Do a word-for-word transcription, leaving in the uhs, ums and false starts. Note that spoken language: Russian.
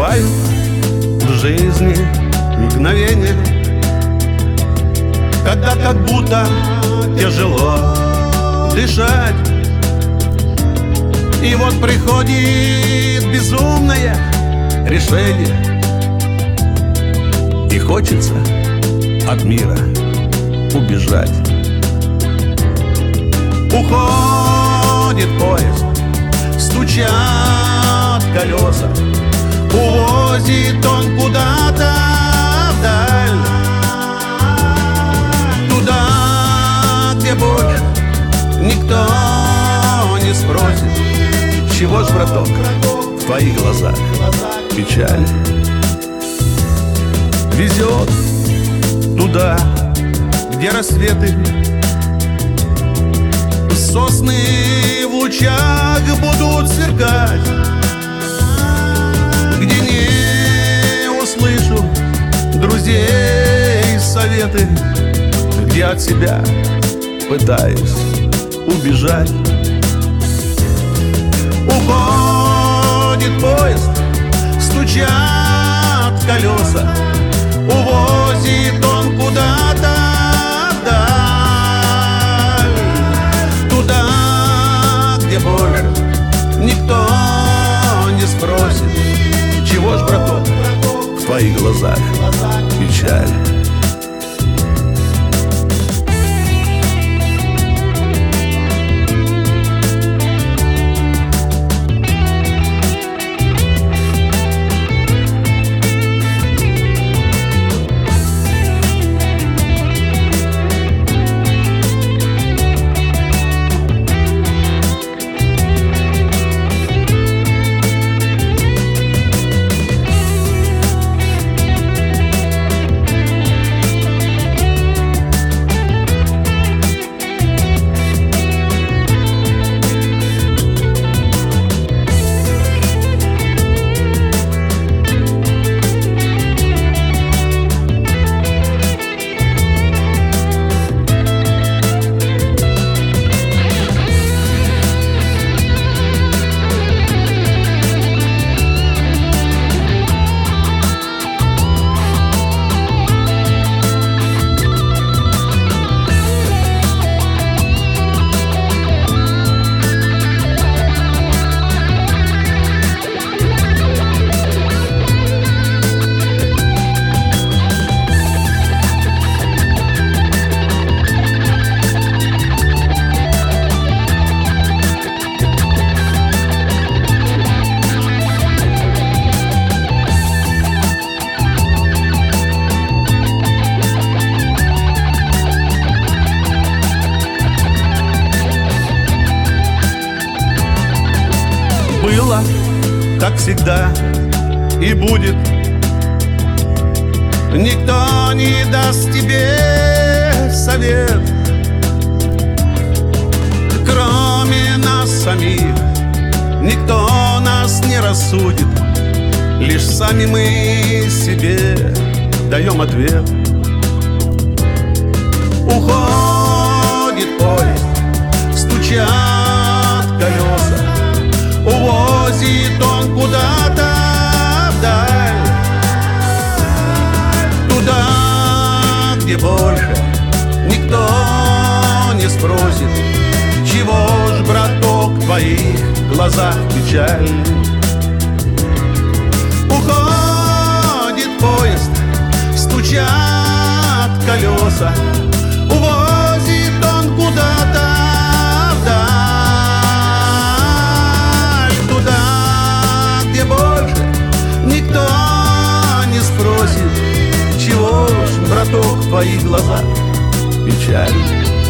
Бывают в жизни мгновения, когда как будто тяжело дышать. И вот приходит безумное решение, и хочется от мира убежать. Уходит поезд, стучат колеса, увозит он куда-то вдаль, туда, где больше никто не спросит: чего ж, браток, в твоих глазах печаль? Везет туда, где рассветы, сосны в лучах будут сверкать, где не услышу друзей советы, где от себя пытаюсь убежать. Уходит поезд, стучат колеса, увозит он куда-то вдаль, туда, где больше никто не спросит: чего ж, браток, в твоих глазах печаль? Было, как всегда, и будет. Никто не даст тебе совет, кроме нас самих. Никто нас не рассудит, лишь сами мы себе даем ответ. Уходит поезд, стучат колеса, увозит он куда-то вдаль, туда, где больше никто не спросит: чего ж, браток, в твоих глазах печаль? Уходит поезд, стучат колеса, увозит он куда-то вдаль, туда, где больше никто не спросит: чего ж, браток, в твоих глазах печаль?